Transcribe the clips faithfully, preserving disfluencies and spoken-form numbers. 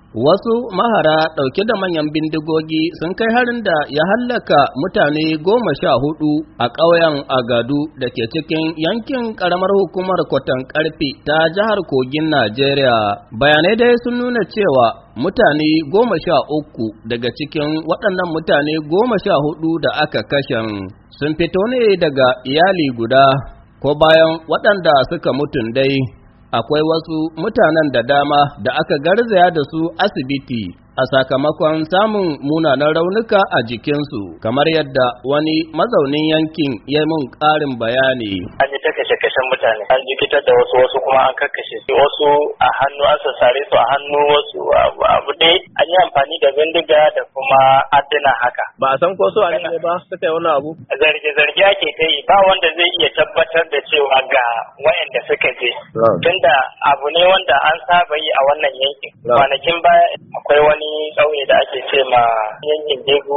Wasu mahara ɗauke da manyan bindigogi sun kai harin da ya hallaka mutane goma sha hudu a ƙauyen Agadu da ke cikin yankin ƙaramar hukumar Kwatan Ƙarfe ta jihar Kogin Najeriya. Bayanai dai sun nuna cewa mutane goma sha uku daga cikin waɗannan mutane goma sha hudu da aka kashen sun fito ne daga iyali guda, ko bayan waɗanda suka mutun dai. Akwai wasu mutanen da dama da aka garzaya da su asibiti a sakamakon samun munanan raunuka a jikinsu, kamar yadda wani mazaunin yankin ya mun ƙarin bayani. An yi ta kashe-kashen mutane, an jikitar da wasu wasu kuma an kakkashe su, wasu a hannu an sassare su a hannu, wasu abu dai an yi amfani da bindiga da kuma adduna haka. Ba a san ko su ne ba suka yi wani abu? Zarge-zarge ake ta yi, ba wanda zai iya tabbatar da cewa ga wayanda suka je. Tunda abu ne wanda an saba yi a wannan yankin. Kwanakin baya akwai wani ƙauye da ake ce ma yankin Degu,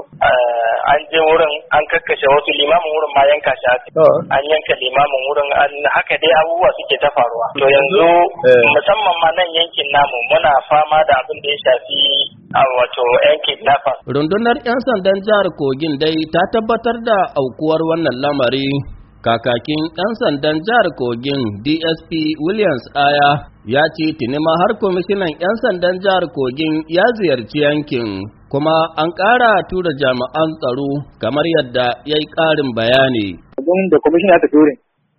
an je wurin an kakkashe wasu, limamin wurin ma yanka shi aka. An yanka limamin wurin, haka dai abubuwa suke ta faruwa. To yanzu musamman ma nan yankin namu muna fama da abin da ya shafi a wato yan kidnappers. Rundunar 'yan sandan jihar Kogin dai ta tabbatar da aukuwar wannan lamari. Kakakin 'yan sandan jihar Kogin D S P Williams Aya ya ce tinima har kwamishinan 'yan sandan jihar Kogin ya ziyarci yankin, kuma an ƙara tura jami'an tsaro kamar yadda ya yi ƙarin bayani. Don da kwamishinan ya tafi wurin,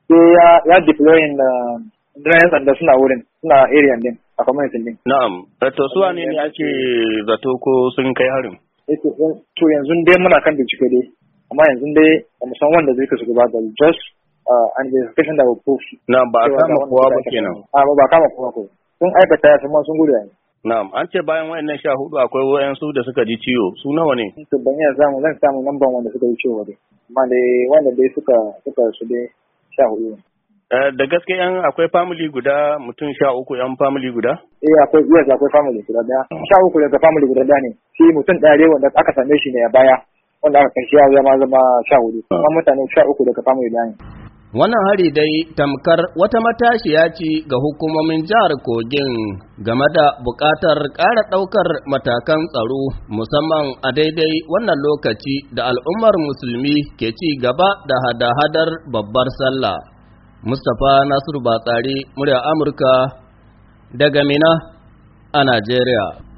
sai ya deployin da yan sanda suna wurin, suna area din a community din. Na'am, to su wane ne ake zato ko sun kai harin? To yanzu dai muna kan bincike dai. Amma yanzu dai ba mu san wanda zai kasu gaba da just an investigation da proof. Na ba a kama kowa ba kenan. A ba kama kowa ko. Sun aikata ya kuma sun gudu yanzu. Na'am, an ce bayan wayannan sha hudu akwai wayansu da suka ji ciwo. Su nawa ne? To ban iya samu zan samu lambar wanda suka ji ciwo dai. Amma dai wanda dai suka suka su dai sha hudu. Da gaske yan akwai family guda mutum sha uku yan family guda? Eh akwai yes akwai family guda daya. Sha uku daga family guda daya ne. Shi mutum ɗaya dai wanda aka same shi ne a baya. Wanda aka kai shi ya zama zama sha hudu. Kuma mutane sha uku daga family daya ne. Wannan hari dai tamkar wata matashiya ce ga hukumomin jihar Kogin game da buƙatar ƙara ɗaukar matakan tsaro, musamman a daidai wannan lokaci da al'ummar musulmi ke ci gaba da hada-hadar babbar sallah. Mustapha Nasiru Batsari, murya Amurka, daga Mina a Najeriya.